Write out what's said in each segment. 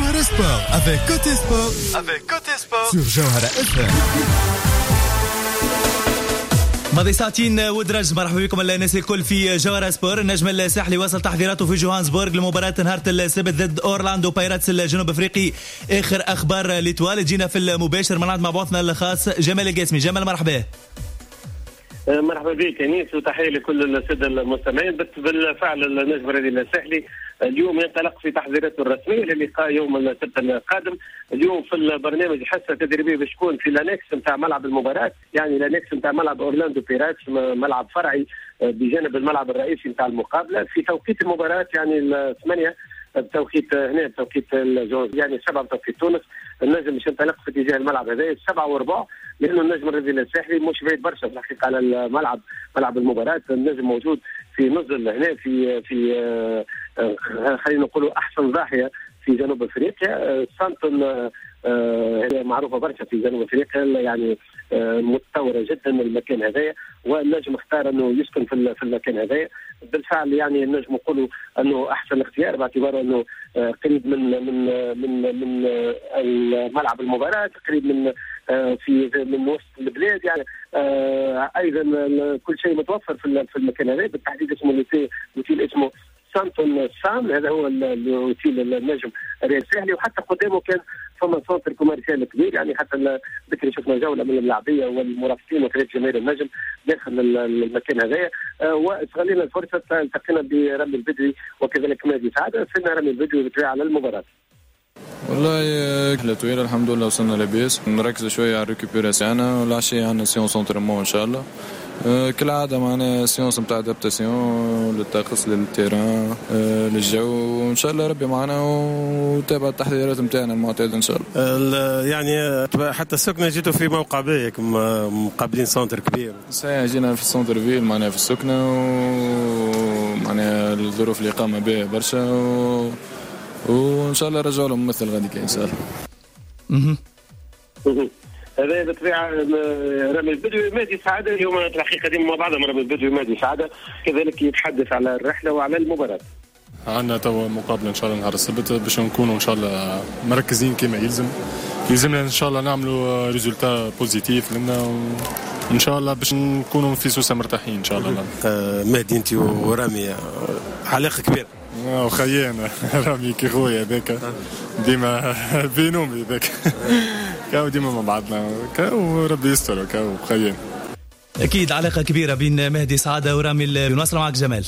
Jawhara Sport avec Côté Sport sur Jawhara FM. ماضي ساعتين ودرج. مرحبا بكم الناس الكل في جوهرة سبور. النجم الساحلي وصل تحضيراته في جوهانسبورغ لمباراة نهار السبت ضد أورلاندو بايراتس الجنوب أفريقي. آخر أخبار ليتوال جينا في المباشر مع بعضنا الخاص جمال القاسمي. جمال مرحبا. مرحبا بك انيس وتحيه لكل الساده المستمعين. بالفعل النجم الرياضي الساحلي اليوم ينطلق في تحضيراته الرسميه للقاء يوم السبت القادم. اليوم في البرنامج حصه تدريبيه باش تكون في الانكس نتاع ملعب المباراه، يعني الانكس نتاع ملعب اورلاندو بايراتس، ملعب فرعي بجانب الملعب الرئيسي نتاع المقابله في توقيت المباراه، يعني 8 بتوقيت هنا بتوقيت يعني 7 بتوقيت تونس. النجم مش ينطلق في اتجاه الملعب هذا 7:15 لانه النجم الرياضي الساحلي مش بعيد برشا في الحقيقه على الملعب، ملعب المباراه. النجم موجود في نزل هنا في خلينا نقولوا احسن ضاحيه في جنوب افريقيا. سانتون هي معروفه برشا في جنوب افريقيا، يعني متطوره جدا المكان هذايا، والنجم اختار انه يسكن في المكان هذايا. بالفعل يعني النجم يقولوا انه احسن اختيار باعتبار انه قريب من ملعب المباراه، قريب من وسط البلاد، يعني ايضا كل شيء متوفر في المكان هذا. بالتحديد اسمه الاوتيل اسمه سانتون سام، هذا هو الاوتيل النجم الرياضي الساحلي. وحتى قدامه كان فما سنتر كوميرسيال كبير، يعني حتى ذكر شفنا جوله من اللاعبيه والمرافقين وكذلك جماهير النجم داخل المكان هذا. واستغلينا الفرصه التقينا برامي البدوي وكذلك مهدي سعاده. سيدنا رامي البدوي بالطبيعه على المباراه. والله رحلة طويلة الحمد لله، وصلنا لاباس. نركز شوية على الريكوبيراسيون والعشية عندنا سيونس انترينمون ان شاء الله. كالعادة معنا سيونس نتاع ادابتاسيون للطقس للتيران للجو، وان شاء الله ربي معنا وتابع التحضيرات نتاعنا المعتادة ان شاء الله. يعني حتى السكنة جيتوا في موقع باهي مقابلين سنتر كبير. صحيح جينا في السنتر فيل معناها في السكنة، ومعناها الظروف الإقامة باهية برشا، وان شاء الله رجعوا لهم ممثل غادي ان شاء الله. هذا بالطبيعه رامي البدوي مهدي سعاده اليوم الحقيقه ديما مع بعضهم. رامي البدوي مهدي سعاده كذلك يتحدث على الرحله وعلى المباراه. عندنا توا مقابله ان شاء الله نهار السبت باش نكونوا ان شاء الله مركزين كما يلزمنا ان شاء الله نعملوا ريزولتا بوزيتيف لنا، وان شاء الله باش نكونوا في سوسه مرتاحين ان شاء الله. مهدي انت ورامي علاقه كبيره. وخيانا رامي كي خويا هذاك ديما بينومي هذاك كاو ديما مع بعضنا كاو ربي يستر كاو خيان. اكيد علاقه كبيره بين مهدي سعاده ورامي. نواصل معك جمال.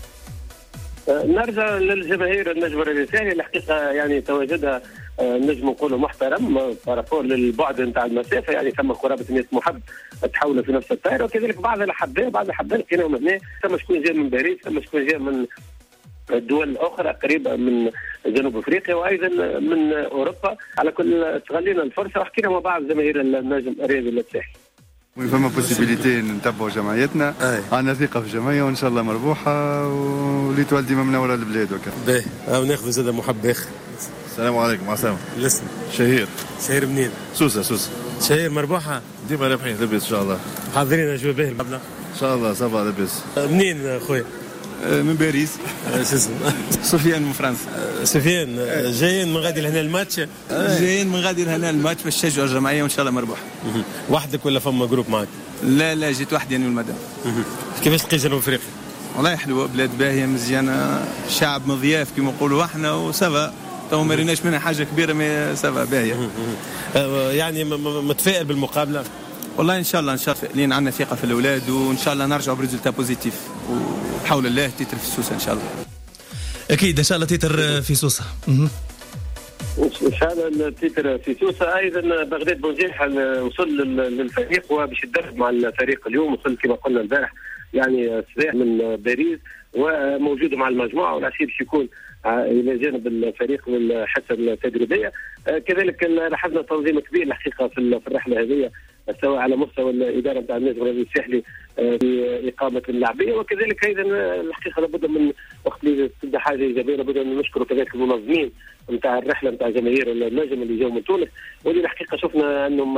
نرجع للجماهير النجم الرياضي الساحلي. الحقيقه يعني تواجدها النجم نقولوا محترم بارابور للبعد نتاع المسافه، يعني ثم قرابه 100 محب تحولوا في نفس الطائره، وكذلك بعض الاحباء لقيناهم هنا. ثم شكون جاء من باريس، ثم شكون جاء من الدول الأخرى قريبة من جنوب أفريقيا وأيضا من أوروبا. على كل استغلينا الفرصة وحكينا مع بعض جماهير النجم الرياضي الساحلي. فما بوسيبيليتي نتبعوا جمعيتنا، عندنا ثقة في الجمعية وإن شاء الله مربوحة، وليتوال ديما منورة البلاد وكذا. باهي وناخذ زاد محب آخر. السلام عليكم. عسلامة. الاسم شهير منين؟ سوسة شهير مربوحة ديما رابحين لاباس إن شاء الله. حاضرين أجواء باهي المبنى إن شاء الله صافا لاباس. منين خويا؟ من باريس. شو اسمه؟ سفيان من فرنسا. سفيان جايين من غادي لهنا الماتش؟ جايين من غادي لهنا الماتش باش نشجعوا الجمعيه وان شاء الله مربوح. وحدك ولا فما جروب معك؟ لا جيت وحدي انا والمدام. كيفاش تلقي جنوب افريقيا؟ والله حلوه، بلاد باهيه مزيانه، شعب مضياف كما نقولوا احنا، وسافا تو ما ريناش منها حاجه كبيره، ما سافا باهيه. يعني متفائل بالمقابله؟ والله ان شاء الله لين عندنا ثقه في الاولاد، وان شاء الله نرجعوا بريزولتا بوزيتيف، وبحول الله تيتر في سوسه ان شاء الله. اكيد ان شاء الله تيتر في سوسه. ان شاء الله التيتر في سوسه. ايضا بغداد بوزيح وصل للفريق وباش يتدرب مع الفريق اليوم، وصل كما قلنا البارح يعني صباح من باريس وموجود مع المجموعه، والعشيه باش يكون الى جانب الفريق للحصه التدريبيه. كذلك لاحظنا تنظيم كبير الحقيقه في الرحله هذه، سواء على مستوى الاداره نتاع النجم الرياضي الساحلي في اقامه اللاعبين، وكذلك ايضا الحقيقه لابد من وقت اللي تبدا حاجه ايجابيه لابد ان نشكر كذلك المنظمين نتاع الرحله نتاع جماهير النجم اللي جاوا من تونس، واللي الحقيقه شفنا انهم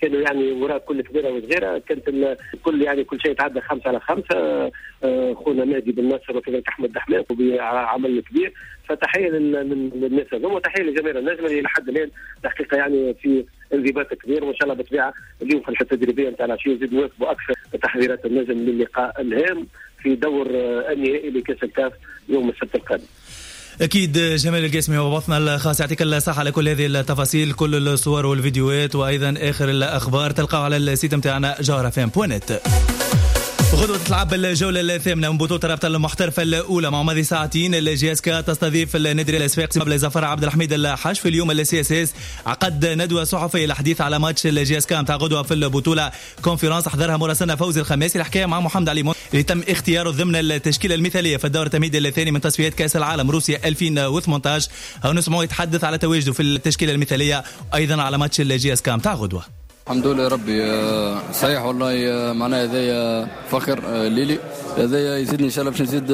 كانوا يعني وراء كل كبيره وصغيره، كانت الكل يعني كل شيء يتعدى 5-5. خونا مهدي بن نصر وكذلك احمد دحمان بعمل كبير، فتحيه للناس هذوما وتحيه لجماهير النجم اللي لحد الان الحقيقه يعني في انضباط كبير، وان شاء الله بالطبيعه اليوم في الحته التدريبيه نتاع العشيه يزيدوا يواكبوا اكثر تحضيرات النجم للقاء الهام في دور النهائي لكاس الكاف يوم السبت القادم. أكيد جمال القاسمي وبطنا الخاص يعطيك الصحة على كل هذه التفاصيل، كل الصور والفيديوهات وأيضا آخر الأخبار تلقاو على السيت متاعنا jawhara.fm.net. غدوة تلعب الجولة الثامنة من بطولة الرابطة المحترفة الأولى مع ماضي ساعتين. الجياسكا تستضيف النادي الصفاقسي قبل زفر عبد الحميد الحش. في اليوم السي اس اس عقد ندوة صحفية للحديث على ماتش الجياسكا متاع غدوة في البطولة كونفرنس حضرها مراسلنا فوزي الخماسي. الحكاية مع محمد علي اللي تم اختياره ضمن التشكيلة المثالية في الدور التمهيدي الثاني من تصفيات كأس العالم روسيا 2018. هو نسمعه يتحدث على تواجده في التشكيلة المثالية أيضا على ماتش الجياسكا متاع غدوة. الحمد لله ربي صحيح والله معناها هذايا فخر ليلي، هذايا يزيدني ان شاء الله باش نزيد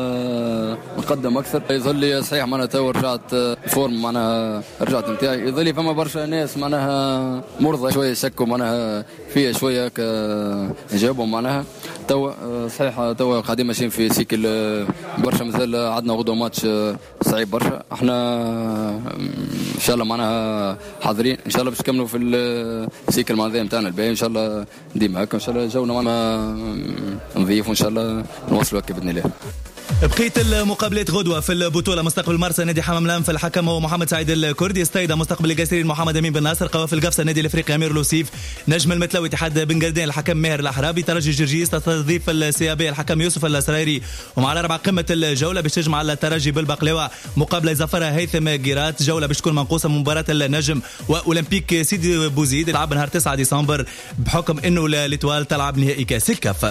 نقدم اكثر. يظل لي صحيح معناها تو رجعت فورم، معناها رجعت نتاعي. يظل لي فما برشا ناس معناها مرضى شويه شكوا معناها فيها شويه جاوبوا معناها تو صحيح تو قاعدين ماشيين في سيكل برشا. مازال عندنا غدوه ماتش صعيب برشا. احنا ان شاء الله معناها حاضرين ان شاء الله باش نكملوا في السيكل مع ذا نتاعنا الباقي ان شاء الله ديما هكا. ان شاء الله جونا معنا نضيف وان شاء الله نوصلوا هكا باذن الله. بقيت المقابلات غدوة في البطولة. مستقبل مرسى نادي حمام لام في الحكم هو محمد سعيد الكردي. استيدا مستقبل القاسرين محمد امين بن ناصر. قوافل قفصة نادي الافريقي امير لوسيف. نجم المتلوي اتحاد بن قردين الحكم ماهر الأحرابي. ترجي جرجيس تستضيف السيابي الحكم يوسف السرايري. ومع الأربع قمة الجولة باش تجمع الترجي بالبقلاوة مقابلة زفرها هيثم جيرات. جولة باش تكون منقوصة من مباراة النجم وأولمبيك سيدي بوزيد تلعب نهار 9 ديسمبر بحكم انه ليتوال تلعب نهائي كاس الكاف.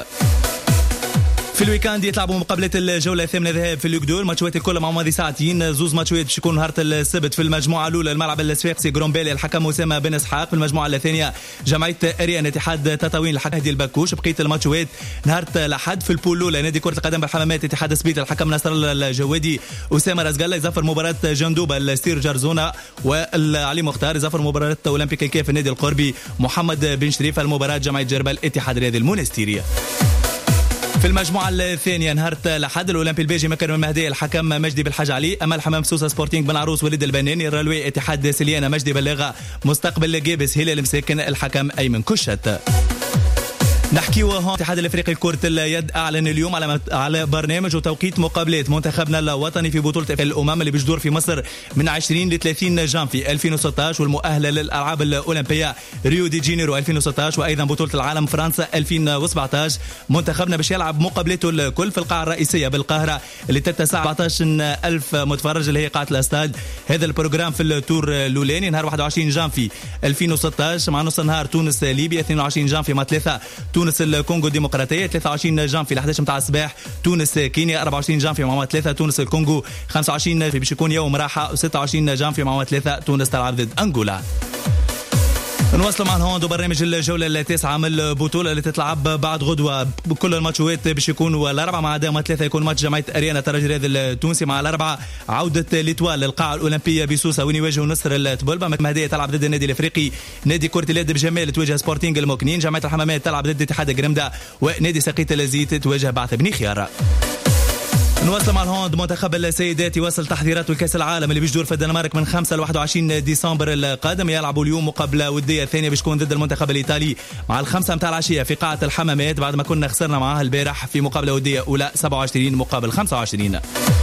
في الويكاند يتلعبوا مقابلات الجولة الثامنة ذهاب في اليوكدول. ماتشات الكل مع ماضي ساعتين. زوز ماتشات باش يكون نهار السبت في المجموعة الأولى الملعب الصفاقسي جرومبيلي الحكم أسامة بن إسحاق. في المجموعة الثانية جمعية أريان اتحاد تطاوين الحكم هدي البكوش. بقية الماتشات نهار الأحد في البول الأولى نادي كرة القدم بالحمامات اتحاد سبيت الحكم نصر الله الجوادي أسامة رزقالة يزفر مباراة جندوبة الستير جرزونة. والعلي مختار يزفر مباراة أولمبيك الكاف النادي القربي محمد بن شريف. المباراة جمعية جربل اتحاد رياضي المونستيرية. في المجموعة الثانية نهار الأحد الأولمبي البيجي مكرم المهدي الحكم مجدي بالحاج علي. أمل حمام سوسة سبورتينغ بن عروس وليد البناني. الرلوي اتحاد سليانة مجدي بلاغة. مستقبل جيبس هلال مساكن الحكم أيمن كشت. نحكيوا هون الاتحاد الافريقي لكرة اليد اعلن اليوم على برنامج وتوقيت مقابلات منتخبنا الوطني في بطولة الامم اللي بتدور في مصر من 20 ل 30 جانفي 2016 والمؤهلة للالعاب الاولمبية ريو دي جينيرو 2016 وايضا بطولة العالم فرنسا 2017. منتخبنا باش يلعب مقابلته الكل في القاعة الرئيسية بالقاهرة اللي تتسع 14,000 متفرج اللي هي قاعة الاستاد. هذا البروجرام في التور الاولاني نهار 21 جانفي 2016 مع نص نهار تونس ليبيا. 22 جانفي مع 3 تونس الكونغو الديمقراطية. 23 جانفي ل 11 متاع الصباح تونس كينيا. 24 جانفي مع 3 تونس الكونغو. 25 جانفي باش يكون يوم راحة. و26 جانفي مع 3 تونس تلعب ضد أنغولا. نواصلوا معنا هون برنامج الجولة التاسعة من البطولة اللي تتلعب بعد غدوة. بكل الماتشات باش يكونوا الأربعة مع عدا 3 يكون ماتش جمعية أريانا الترجي الرياضي التونسي مع الأربعة عودة ليتوال للقاعة الأولمبية بسوسة وين يواجهوا نصر التبلبة. مهدية تلعب ضد النادي الأفريقي. نادي كرة اليد بجمال تواجه سبورتينغ الموكنين. جمعية الحمامات تلعب ضد اتحاد قرمدة ونادي سقيت الزيت تواجه بعث بني خيار. نواصل مع الهوند. منتخب السيدات يواصل تحضيراته لكأس العالم اللي بيجدور في الدنمارك من 5 ل 21 ديسمبر القادم. يلعبوا اليوم مقابلة ودية ثانية باش تكون ضد المنتخب الإيطالي مع 5 متاع العشية في قاعة الحمامات بعد ما كنا خسرنا معها البارح في مقابلة ودية أولى 27 مقابل 25.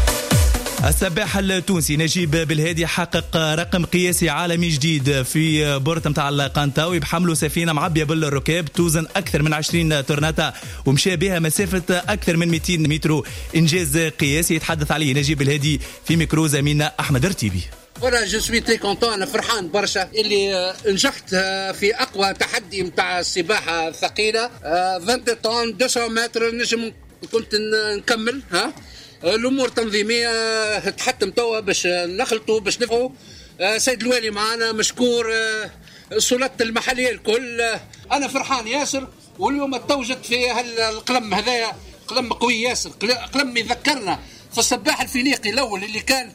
السباح التونسي نجيب بالهادي حقق رقم قياسي عالمي جديد في بورت متاع القنطاوي بحمله سفينة معبية بالركاب توزن أكثر من 20 طرناتا ومشى بها مسافة أكثر من 200 متر. إنجاز قياسي يتحدث عليه نجيب بالهادي في ميكرو زميلنا أحمد رتيبي. وانا جو سوي تري كونتون. انا فرحان برشا اللي نجحت في اقوى تحدي نتاع السباحه الثقيله 20 طن 200 متر. نجم كنت نكمل الامور تنظيميه تحتم توا باش نخلطوا باش نفعوا. سيد الوالي معنا مشكور. السلطات المحليه الكل. انا فرحان ياسر. واليوم توجد في هالقلم هذايا قلم قوي ياسر. قلم يذكرنا في السباح الفينيقي الاول اللي كان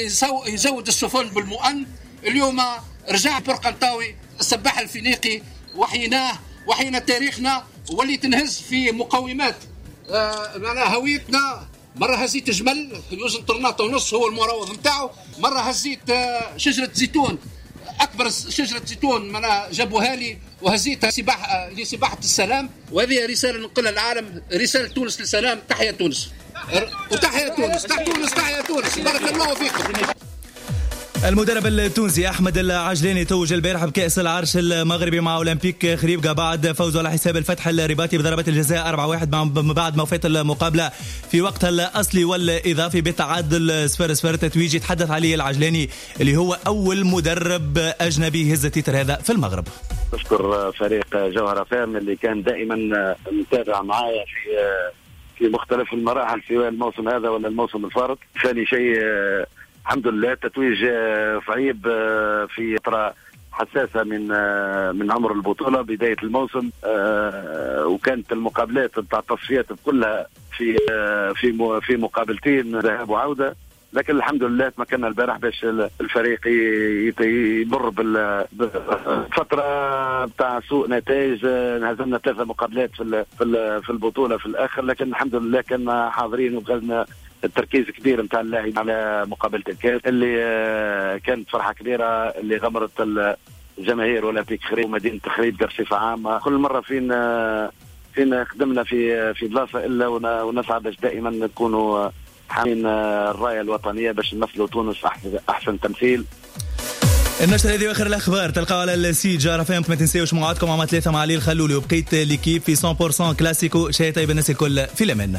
يزود السفن بالمؤن. اليوم رجع برقنطاوي السباح الفينيقي وحينا تاريخنا، وليت نهز في مقومات معناها هويتنا. مرة هزيت جمل يوزن طرناطة ونص هو المروض نتاعو، مرة هزيت شجرة زيتون، أكبر شجرة زيتون معناها جابوها لي وهزيتها لسباحة السلام. وهذه رسالة ننقلها للعالم، رسالة تونس للسلام. تحية تونس وتحية تونس، تحية تونس. بارك الله فيكم. المدرب التونسي أحمد العجلاني توج البارح بكأس العرش المغربي مع أولمبيك خريبكا بعد فوزه على حساب الفتح الرباطي بضربة الجزاء 4-1 بعد ما فات المقابلة في وقتها الأصلي والإضافي بتعادل 0-0. تتويج يتحدث عليه العجلاني اللي هو أول مدرب أجنبي يهز التتر هذا في المغرب. أشكر فريق جوهرة فام اللي كان دائما متابع معايا في مختلف المراحل سواء الموسم هذا ولا الموسم الفارط. ثاني شيء الحمد لله تتويج صعيب في فترة حساسة من عمر البطولة بداية الموسم، وكانت المقابلات بتاع التصفيات كلها في مقابلتين ذهاب وعودة، لكن الحمد لله تمكنا البارح باش الفريق يمر بالفترة بتاع سوء نتائج. انهزمنا 3 مقابلات في البطولة في الآخر، لكن الحمد لله كنا حاضرين وبغزنا التركيز كبير نتاع اللاعب على مقابلة الكاس اللي كانت فرحة كبيرة اللي غمرت الجماهير اولمبيك خريب ومدينة خريبكا بصفة عامة. كل مرة فينا خدمنا في بلاصة إلا ونسعى باش دائما نكونوا حامين الراية الوطنية باش نمثلوا تونس أحسن تمثيل. النشرة هذه واخر الأخبار تلقاو على السيت جوهرة فام. ما تنساوش موعدكم مع 3 مع علي الخلولي وبقيت ليكيب في 100% كلاسيكو. شيء طيب الناس الكل في الأمان.